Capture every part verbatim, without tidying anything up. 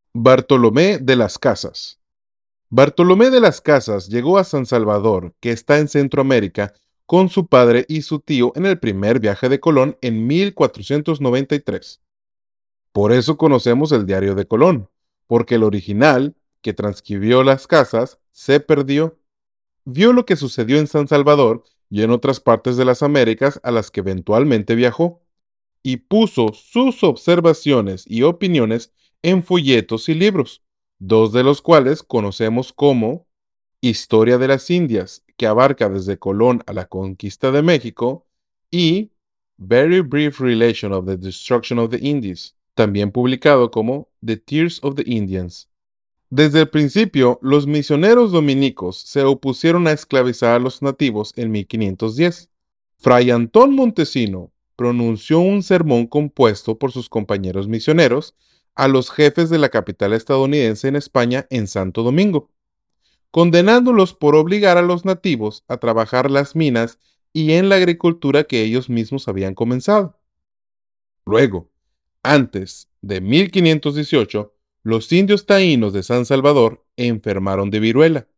Bartolomé de las Casas. Bartolomé de las Casas llegó a San Salvador, que está en Centroamérica, con su padre y su tío en el primer viaje de Colón en mil cuatrocientos noventa y tres. Por eso conocemos el Diario de Colón, porque el original, que transcribió las casas, se perdió. Vio lo que sucedió en San Salvador y en otras partes de las Américas a las que eventualmente viajó, y puso sus observaciones y opiniones en folletos y libros, dos de los cuales conocemos como Historia de las Indias, que abarca desde Colón a la conquista de México, y Very Brief Relation of the Destruction of the Indies, también publicado como The Tears of the Indians. Desde el principio, los misioneros dominicos se opusieron a esclavizar a los nativos en mil quinientos diez. Fray Antón Montesino pronunció un sermón compuesto por sus compañeros misioneros a los jefes de la capital estadounidense en España en Santo Domingo, condenándolos por obligar a los nativos a trabajar las minas y en la agricultura que ellos mismos habían comenzado. Luego, antes de mil quinientos dieciocho, los indios taínos de San Salvador enfermaron de viruela.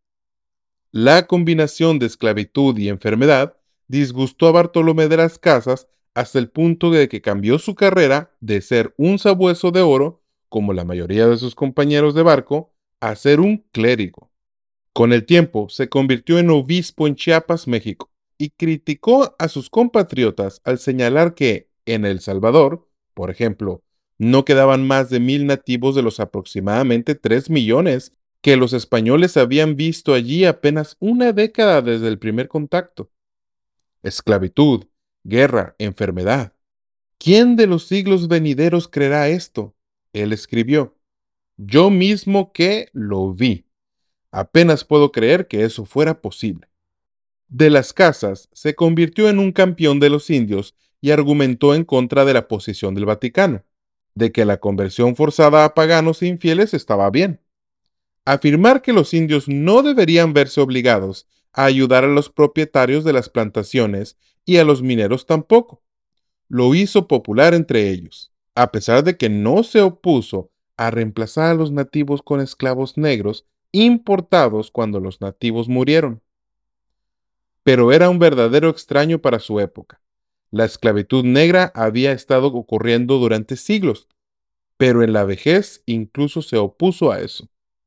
La combinación de esclavitud y enfermedad disgustó a Bartolomé de las Casas hasta el punto de que cambió su carrera de ser un sabueso de oro, como la mayoría de sus compañeros de barco, a ser un clérigo. Con el tiempo se convirtió en obispo en Chiapas, México, y criticó a sus compatriotas al señalar que, en El Salvador, por ejemplo, no quedaban más de mil nativos de los aproximadamente tres millones que los españoles habían visto allí apenas una década desde el primer contacto. Esclavitud, guerra, enfermedad. ¿Quién de los siglos venideros creerá esto? Él escribió, yo mismo que lo vi. Apenas puedo creer que eso fuera posible. De las Casas se convirtió en un campeón de los indios y argumentó en contra de la posición del Vaticano, de que la conversión forzada a paganos e infieles estaba bien. Afirmar que los indios no deberían verse obligados a ayudar a los propietarios de las plantaciones y a los mineros tampoco. Lo hizo popular entre ellos, a pesar de que no se opuso a reemplazar a los nativos con esclavos negros importados cuando los nativos murieron. Pero era un verdadero extraño para su época. La esclavitud negra había estado ocurriendo durante siglos, pero en la vejez incluso se opuso a eso.